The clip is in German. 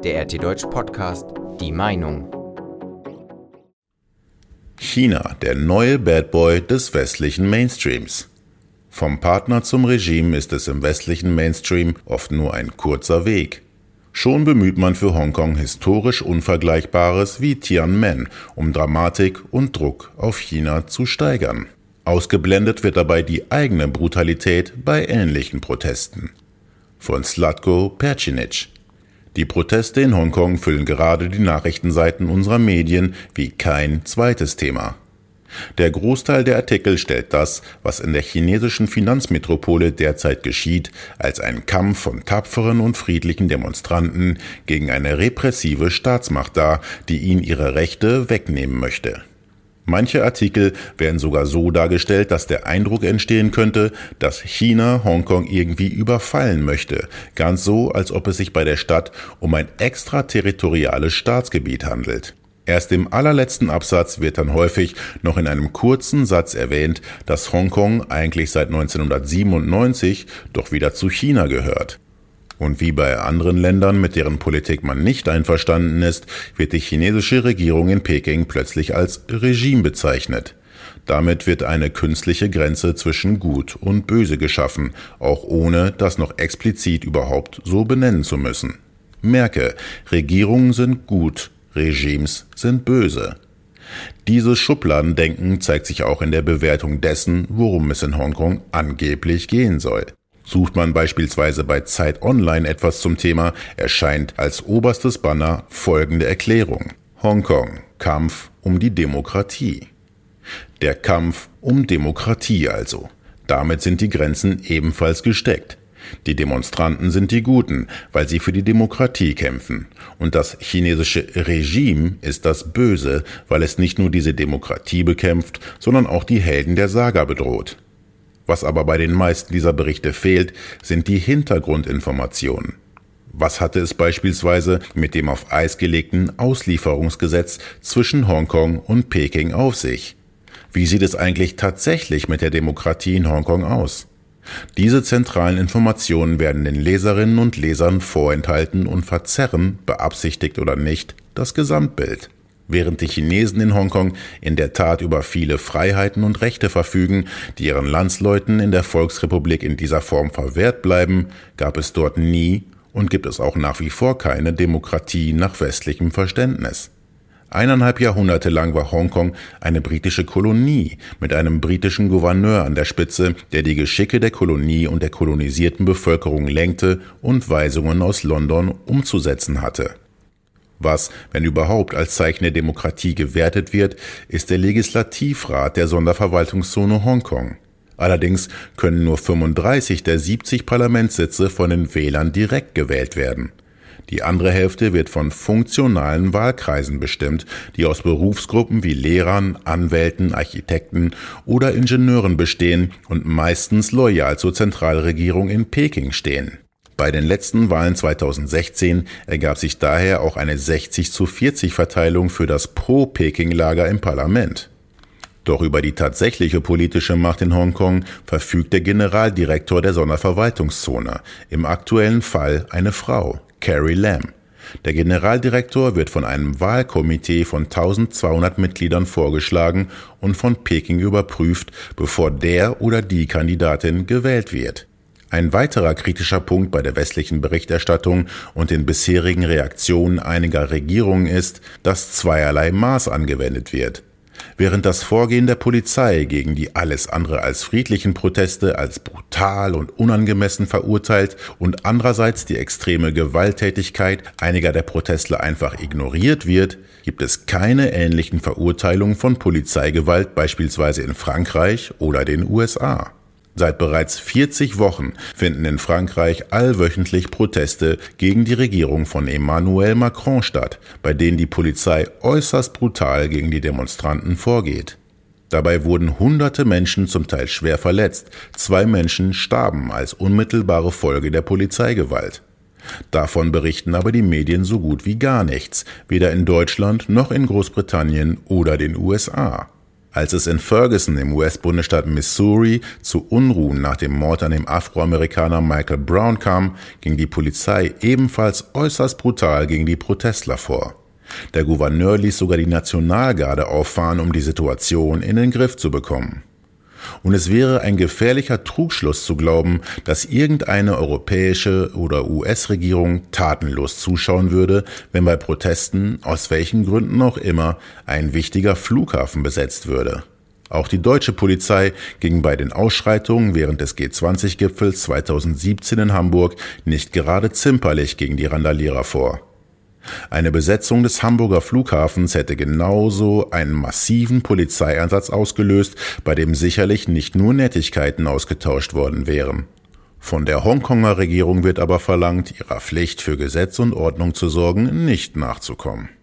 Der RT Deutsch Podcast Die Meinung. China, der neue Bad Boy des westlichen Mainstreams. Vom Partner zum Regime ist es im westlichen Mainstream oft nur ein kurzer Weg. Schon bemüht man für Hongkong historisch Unvergleichbares wie Tiananmen, um Dramatik und Druck auf China zu steigern. Ausgeblendet wird dabei die eigene Brutalität bei ähnlichen Protesten. Von Zlatko Percinic. Die Proteste in Hongkong füllen gerade die Nachrichtenseiten unserer Medien wie kein zweites Thema. Der Großteil der Artikel stellt das, was in der chinesischen Finanzmetropole derzeit geschieht, als einen Kampf von tapferen und friedlichen Demonstranten gegen eine repressive Staatsmacht dar, die ihnen ihre Rechte wegnehmen möchte. Manche Artikel werden sogar so dargestellt, dass der Eindruck entstehen könnte, dass China Hongkong irgendwie überfallen möchte, ganz so, als ob es sich bei der Stadt um ein extraterritoriales Staatsgebiet handelt. Erst im allerletzten Absatz wird dann häufig noch in einem kurzen Satz erwähnt, dass Hongkong eigentlich seit 1997 doch wieder zu China gehört. Und wie bei anderen Ländern, mit deren Politik man nicht einverstanden ist, wird die chinesische Regierung in Peking plötzlich als Regime bezeichnet. Damit wird eine künstliche Grenze zwischen Gut und Böse geschaffen, auch ohne das noch explizit überhaupt so benennen zu müssen. Merke, Regierungen sind gut, Regimes sind böse. Dieses Schubladendenken zeigt sich auch in der Bewertung dessen, worum es in Hongkong angeblich gehen soll. Sucht man beispielsweise bei Zeit Online etwas zum Thema, erscheint als oberstes Banner folgende Erklärung: Hongkong, Kampf um die Demokratie. Der Kampf um Demokratie also. Damit sind die Grenzen ebenfalls gesteckt. Die Demonstranten sind die Guten, weil sie für die Demokratie kämpfen. Und das chinesische Regime ist das Böse, weil es nicht nur diese Demokratie bekämpft, sondern auch die Helden der Saga bedroht. Was aber bei den meisten dieser Berichte fehlt, sind die Hintergrundinformationen. Was hatte es beispielsweise mit dem auf Eis gelegten Auslieferungsgesetz zwischen Hongkong und Peking auf sich? Wie sieht es eigentlich tatsächlich mit der Demokratie in Hongkong aus? Diese zentralen Informationen werden den Leserinnen und Lesern vorenthalten und verzerren, beabsichtigt oder nicht, das Gesamtbild. Während die Chinesen in Hongkong in der Tat über viele Freiheiten und Rechte verfügen, die ihren Landsleuten in der Volksrepublik in dieser Form verwehrt bleiben, gab es dort nie und gibt es auch nach wie vor keine Demokratie nach westlichem Verständnis. 1,5 Jahrhunderte lang war Hongkong eine britische Kolonie mit einem britischen Gouverneur an der Spitze, der die Geschicke der Kolonie und der kolonisierten Bevölkerung lenkte und Weisungen aus London umzusetzen hatte. Was, wenn überhaupt, als Zeichen der Demokratie gewertet wird, ist der Legislativrat der Sonderverwaltungszone Hongkong. Allerdings können nur 35 der 70 Parlamentssitze von den Wählern direkt gewählt werden. Die andere Hälfte wird von funktionalen Wahlkreisen bestimmt, die aus Berufsgruppen wie Lehrern, Anwälten, Architekten oder Ingenieuren bestehen und meistens loyal zur Zentralregierung in Peking stehen. Bei den letzten Wahlen 2016 ergab sich daher auch eine 60:40 Verteilung für das Pro-Peking-Lager im Parlament. Doch über die tatsächliche politische Macht in Hongkong verfügt der Generaldirektor der Sonderverwaltungszone, im aktuellen Fall eine Frau, Carrie Lam. Der Generaldirektor wird von einem Wahlkomitee von 1200 Mitgliedern vorgeschlagen und von Peking überprüft, bevor der oder die Kandidatin gewählt wird. Ein weiterer kritischer Punkt bei der westlichen Berichterstattung und den bisherigen Reaktionen einiger Regierungen ist, dass zweierlei Maß angewendet wird. Während das Vorgehen der Polizei gegen die alles andere als friedlichen Proteste als brutal und unangemessen verurteilt und andererseits die extreme Gewalttätigkeit einiger der Protestler einfach ignoriert wird, gibt es keine ähnlichen Verurteilungen von Polizeigewalt beispielsweise in Frankreich oder den USA. Seit bereits 40 Wochen finden in Frankreich allwöchentlich Proteste gegen die Regierung von Emmanuel Macron statt, bei denen die Polizei äußerst brutal gegen die Demonstranten vorgeht. Dabei wurden hunderte Menschen zum Teil schwer verletzt, 2 Menschen starben als unmittelbare Folge der Polizeigewalt. Davon berichten aber die Medien so gut wie gar nichts, weder in Deutschland noch in Großbritannien oder den USA. Als es in Ferguson im US-Bundesstaat Missouri zu Unruhen nach dem Mord an dem Afroamerikaner Michael Brown kam, ging die Polizei ebenfalls äußerst brutal gegen die Protestler vor. Der Gouverneur ließ sogar die Nationalgarde auffahren, um die Situation in den Griff zu bekommen. Und es wäre ein gefährlicher Trugschluss zu glauben, dass irgendeine europäische oder US-Regierung tatenlos zuschauen würde, wenn bei Protesten, aus welchen Gründen auch immer, ein wichtiger Flughafen besetzt würde. Auch die deutsche Polizei ging bei den Ausschreitungen während des G20-Gipfels 2017 in Hamburg nicht gerade zimperlich gegen die Randalierer vor. Eine Besetzung des Hamburger Flughafens hätte genauso einen massiven Polizeieinsatz ausgelöst, bei dem sicherlich nicht nur Nettigkeiten ausgetauscht worden wären. Von der Hongkonger Regierung wird aber verlangt, ihrer Pflicht für Gesetz und Ordnung zu sorgen nicht nachzukommen.